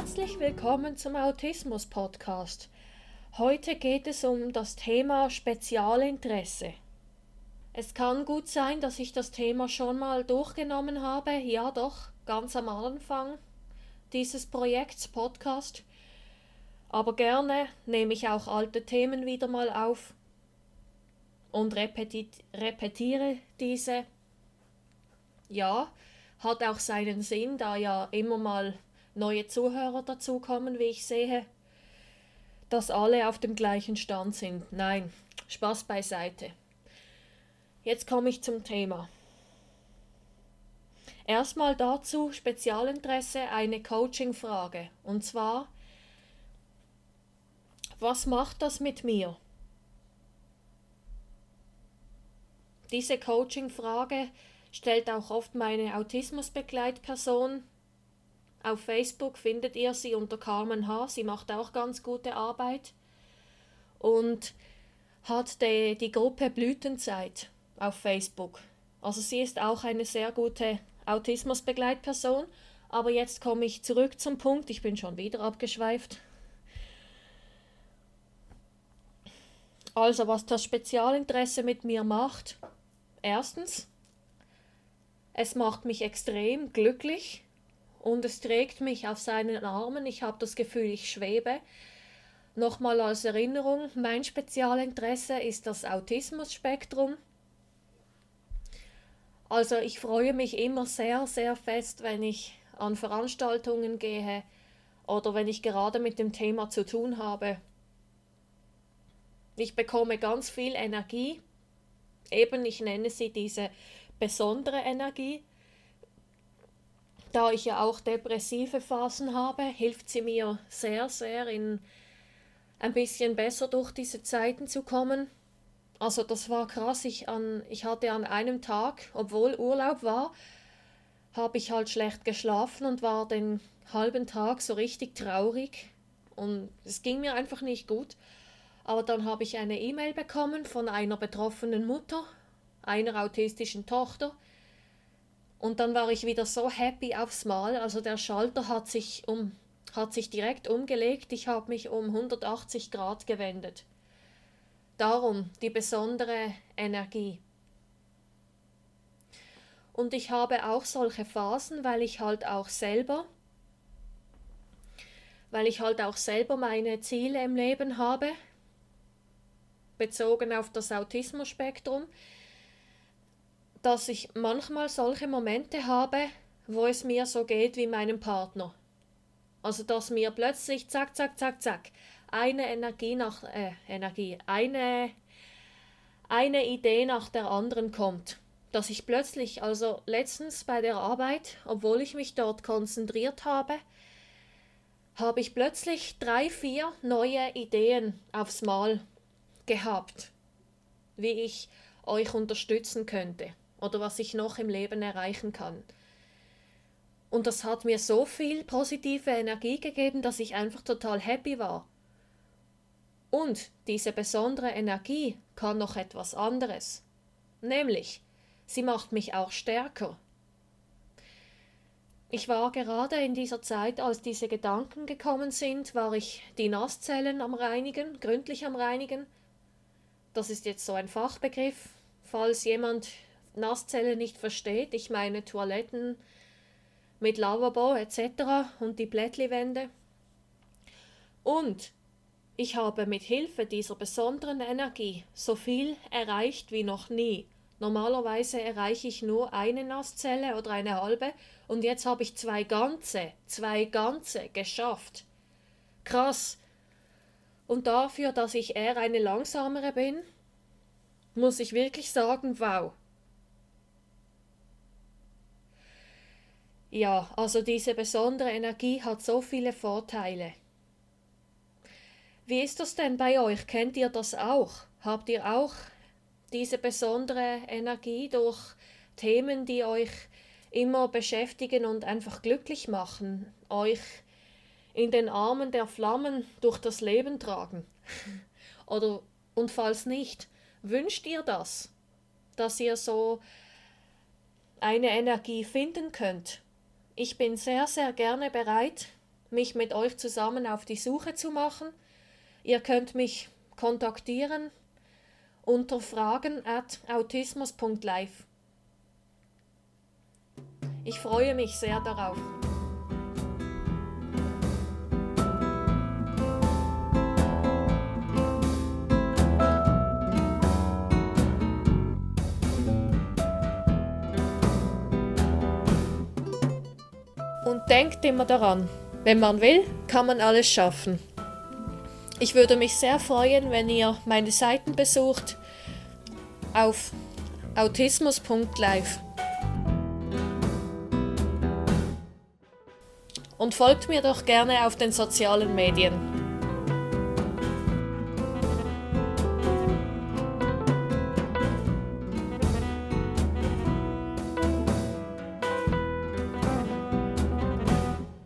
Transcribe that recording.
Herzlich willkommen zum Autismus-Podcast. Heute geht es um das Thema Spezialinteresse. Es kann gut sein, dass ich das Thema schon mal durchgenommen habe, ja doch, ganz am Anfang dieses Projekts Podcast. Aber gerne nehme ich auch alte Themen wieder mal auf und repetiere diese. Ja, hat auch seinen Sinn, da ja immer mal neue Zuhörer dazukommen, wie ich sehe, dass alle auf dem gleichen Stand sind. Nein, Spaß beiseite. Jetzt komme ich zum Thema. Erstmal dazu Spezialinteresse, eine Coaching-Frage. Und zwar, was macht das mit mir? Diese Coaching-Frage stellt auch oft meine Autismusbegleitperson. Auf Facebook findet ihr sie unter Carmen H. Sie macht auch ganz gute Arbeit und hat die Gruppe Blütenzeit auf Facebook. Also sie ist auch eine sehr gute Autismusbegleitperson. Aber jetzt komme ich zurück zum Punkt. Ich bin schon wieder abgeschweift. Also was das Spezialinteresse mit mir macht. Erstens, es macht mich extrem glücklich. Und es trägt mich auf seinen Armen. Ich habe das Gefühl, ich schwebe. Nochmal als Erinnerung, mein Spezialinteresse ist das Autismus-Spektrum. Also ich freue mich immer sehr, sehr fest, wenn ich an Veranstaltungen gehe oder wenn ich gerade mit dem Thema zu tun habe. Ich bekomme ganz viel Energie. Eben, ich nenne sie diese besondere Energie. Da ich ja auch depressive Phasen habe, hilft sie mir sehr, sehr, in ein bisschen besser durch diese Zeiten zu kommen. Also das war krass, ich hatte an einem Tag, obwohl Urlaub war, habe ich halt schlecht geschlafen und war den halben Tag so richtig traurig. Und es ging mir einfach nicht gut. Aber dann habe ich eine E-Mail bekommen von einer betroffenen Mutter, einer autistischen Tochter. Und dann war ich wieder so happy aufs Mal, also der Schalter hat sich direkt umgelegt, ich habe mich um 180 Grad gewendet. Darum die besondere Energie. Und ich habe auch solche Phasen, weil ich halt auch selber meine Ziele im Leben habe, bezogen auf das Autismus-Spektrum, dass ich manchmal solche Momente habe, wo es mir so geht wie meinem Partner. Also dass mir plötzlich zack, zack, zack, zack, eine eine Idee nach der anderen kommt. Dass ich plötzlich, also letztens bei der Arbeit, obwohl ich mich dort konzentriert habe, habe ich plötzlich 3, 4 neue Ideen aufs Mal gehabt, wie ich euch unterstützen könnte oder was ich noch im Leben erreichen kann. Und das hat mir so viel positive Energie gegeben, dass ich einfach total happy war. Und diese besondere Energie kann noch etwas anderes. Nämlich, sie macht mich auch stärker. Ich war gerade in dieser Zeit, als diese Gedanken gekommen sind, war ich die Nasszellen am Reinigen, gründlich am Reinigen. Das ist jetzt so ein Fachbegriff, falls jemand Nasszellen nicht versteht. Ich meine Toiletten mit Lavabo etc. und die Plättliwände. Und ich habe mit Hilfe dieser besonderen Energie so viel erreicht wie noch nie. Normalerweise erreiche ich nur eine Nasszelle oder eine halbe und jetzt habe ich zwei ganze geschafft. Krass. Und dafür, dass ich eher eine langsamere bin, muss ich wirklich sagen, wow. Ja, also diese besondere Energie hat so viele Vorteile. Wie ist das denn bei euch? Kennt ihr das auch? Habt ihr auch diese besondere Energie durch Themen, die euch immer beschäftigen und einfach glücklich machen, euch in den Armen der Flammen durch das Leben tragen? Und falls nicht, wünscht ihr das, dass ihr so eine Energie finden könnt? Ich bin sehr, sehr gerne bereit, mich mit euch zusammen auf die Suche zu machen. Ihr könnt mich kontaktieren unter fragen@autismus.live. Ich freue mich sehr darauf. Und denkt immer daran, wenn man will, kann man alles schaffen. Ich würde mich sehr freuen, wenn ihr meine Seiten besucht auf autismus.live. Und folgt mir doch gerne auf den sozialen Medien.